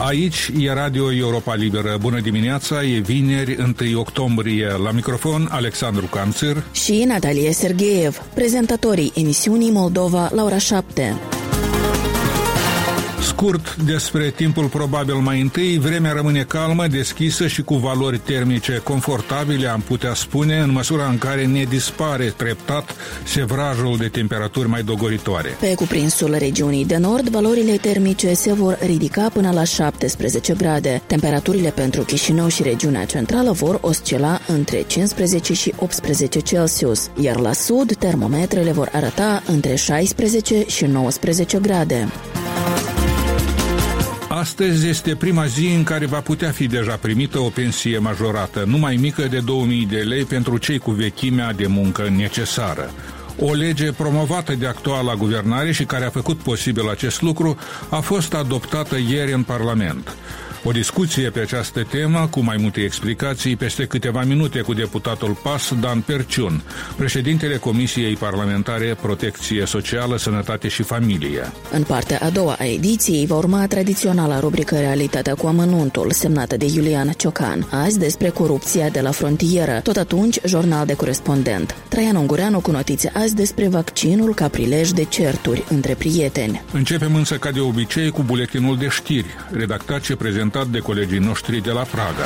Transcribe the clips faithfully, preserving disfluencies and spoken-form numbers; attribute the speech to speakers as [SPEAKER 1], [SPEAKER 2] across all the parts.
[SPEAKER 1] Aici e Radio Europa Liberă. Bună dimineața, e vineri, întâi octombrie. La microfon, Alexandru Canțir
[SPEAKER 2] și Natalia Sergeev, prezentatorii emisiunii Moldova la ora șapte.
[SPEAKER 1] Scurt despre timpul probabil mai întâi, vremea rămâne calmă, deschisă și cu valori termice confortabile, am putea spune, în măsura în care ne dispare treptat sevrajul de temperaturi mai dogoritoare.
[SPEAKER 2] Pe cuprinsul regiunii de nord, valorile termice se vor ridica până la șaptesprezece grade. Temperaturile pentru Chișinău și regiunea centrală vor oscila între cincisprezece și optsprezece Celsius, iar la sud termometrele vor arăta între șaisprezece și nouăsprezece grade.
[SPEAKER 1] Astăzi este prima zi în care va putea fi deja primită o pensie majorată, nu mai mică de două mii de lei pentru cei cu vechimea de muncă necesară. O lege promovată de actuala guvernare și care a făcut posibil acest lucru a fost adoptată ieri în Parlament. O discuție pe această temă, cu mai multe explicații, peste câteva minute cu deputatul P A S, Dan Perciun, președintele Comisiei Parlamentare Protecție Socială, Sănătate și Familie.
[SPEAKER 2] În partea a doua a ediției va urma tradiționala rubrică Realitatea cu amănuntul, semnată de Iulian Ciocan. Azi despre corupția de la frontieră, tot atunci jurnal de corespondent. Traian Ungureanu cu notițe azi despre vaccinul ca prilej de certuri între prieteni.
[SPEAKER 1] Începem însă ca de obicei cu buletinul de știri, redactat și prezentat de colegii noștri de la Praga.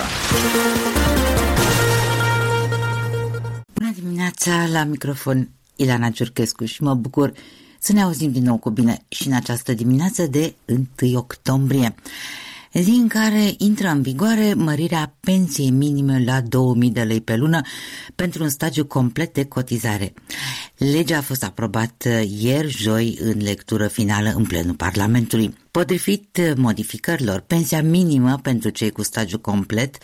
[SPEAKER 3] Bună dimineața, la microfon Ilana Ciurchescu și mă bucur să ne auzim din nou cu bine și în această dimineață de întâi octombrie, zi în care intră în vigoare mărirea pensiei minime la două mii de lei pe lună pentru un stagiu complet de cotizare. Legea a fost aprobată ieri, joi, în lectură finală în plenul Parlamentului. Potrivit modificărilor, pensia minimă pentru cei cu stagiu complet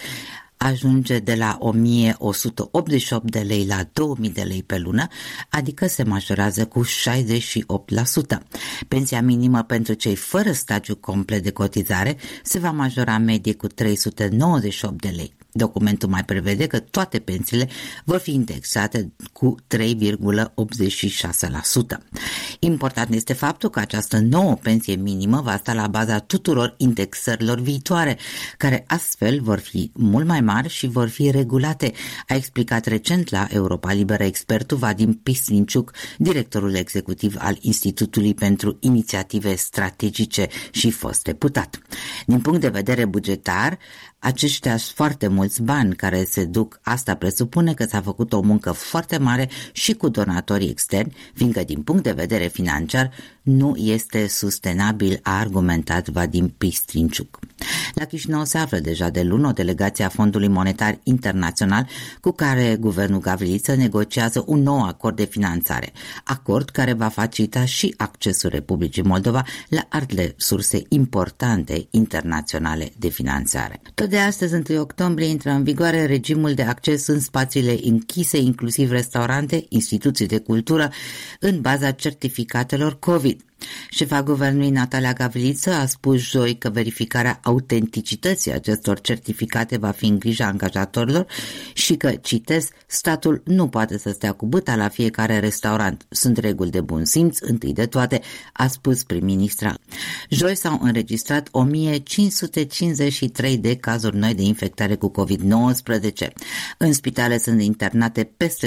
[SPEAKER 3] ajunge de la o mie o sută optzeci și opt de lei la două mii de lei pe lună, adică se majorează cu șaizeci și opt la sută. Pensia minimă pentru cei fără stagiu complet de cotizare se va majora în medie cu trei sute nouăzeci și opt de lei. Documentul mai prevede că toate pensiile vor fi indexate cu trei virgulă optzeci și șase la sută. Important este faptul că această nouă pensie minimă va sta la baza tuturor indexărilor viitoare, care astfel vor fi mult mai mari și vor fi regulate, a explicat recent la Europa Liberă expertul Vadim Pistrinciuc, directorul executiv al Institutului pentru Inițiative Strategice și fost deputat. Din punct de vedere bugetar, aceștia sunt foarte mulți bani care se duc, asta presupune că s-a făcut o muncă foarte mare și cu donatorii externi, fiindcă din punct de vedere financiar nu este sustenabil, a argumentat Vadim Pistrinciuc. La Chișinău se află deja de luni o delegație a Fondului Monetar Internațional cu care guvernul Gavriță negociază un nou acord de finanțare, acord care va facilita și accesul Republicii Moldova la alte surse importante internaționale de finanțare. Tot de astăzi, întâi octombrie, intră în vigoare regimul de acces în spațiile închise, inclusiv restaurante, instituții de cultură, în baza certificatelor COVID. Șefa guvernului Natalia Gavriță a spus joi că verificarea autenticității acestor certificate va fi în grija angajatorilor și că, citez, statul nu poate să stea cu bâta la fiecare restaurant. Sunt reguli de bun simț, întâi de toate, a spus prim-ministra. Joi s-au înregistrat o mie cinci sute cincizeci și trei de cazuri noi de infectare cu covid nouăsprezece. În spitale sunt internate peste